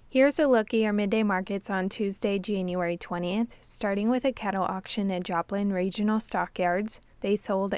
Here's a look at your midday markets on Tuesday, January 20th, starting with a cattle auction at Joplin Regional Stockyards. They sold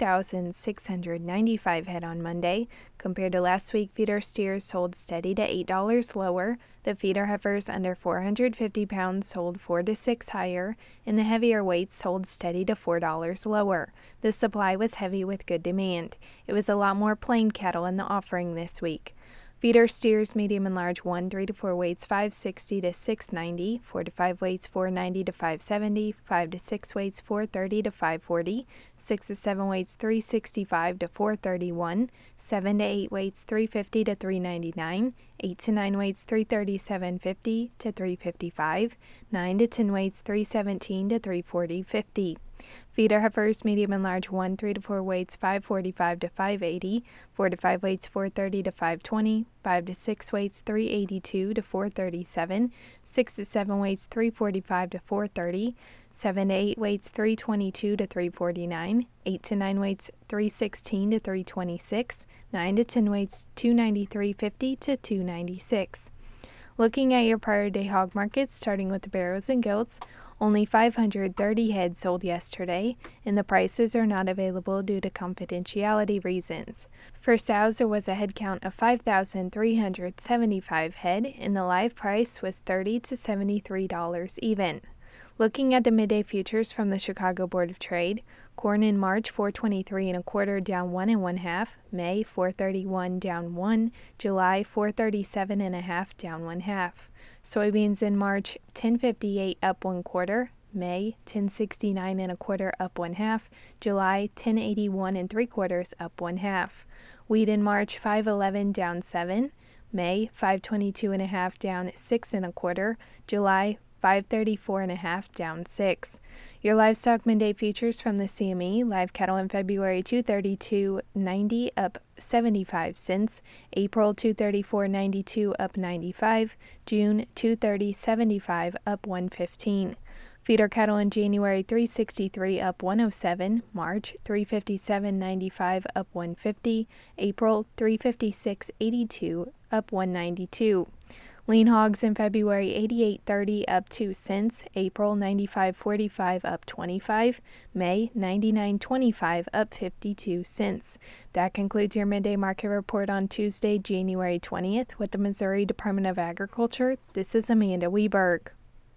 9,695 head on Monday. Compared to last week, feeder steers sold steady to $8 lower. The feeder heifers under 450 pounds sold 4 to 6 higher, and the heavier weights sold steady to $4 lower. The supply was heavy with good demand. It was a lot more plain cattle in the offering this week. Feeder steers, medium and large 1, 3 to 4 weights 560 to 690, 4 to 5 weights 490 to 570, 5 to 6 weights 430 to 540, 6 to 7 weights 365 to 431, 7 to 8 weights 350 to 399, 8 to 9 weights 337.50 to 355, 9 to 10 weights 317 to 340.50. Feeder heifers, medium and large 1, 3 to 4 weights 545 to 580, 4 to 5 weights 430 to 520, 5 to 6 weights 382 to 437, 6 to 7 weights 345 to 430, 7 to 8 weights 322 to 349, 8 to 9 weights 316 to 326, 9 to 10 weights 293.50 to 296. Looking at your prior day hog markets, starting with the barrows and gilts, only 530 head sold yesterday, and the prices are not available due to confidentiality reasons. For sows, there was a head count of 5,375 head, and the live price was $30 to $73 even. Looking at the midday futures from the Chicago Board of Trade, corn in March 423 1/4 down 1 1/2, May 431 down 1, July 437 1/2 down 1/2. Soybeans in March 1058 up 1/4, May 1069 1/4 up 1/2, July 1081 3/4 up 1/2. Wheat in March 511 down 7, May 522 1/2 down 6 1/4, July 534 1/2 down 6. Your livestock midday futures from the CME: live cattle in February 232.90 up 75 cents, April 234.92 up 95, June 230.75 up 115. Feeder cattle in January 363 up 107, March 357.95 up 150, April 356.82 up 192. Lean hogs in February 88.30 up 2 cents, April 95.45 up 25, May 99.25 up 52 cents. That concludes your midday market report on Tuesday, January 20th with the Missouri Department of Agriculture. This is Amanda Weberg.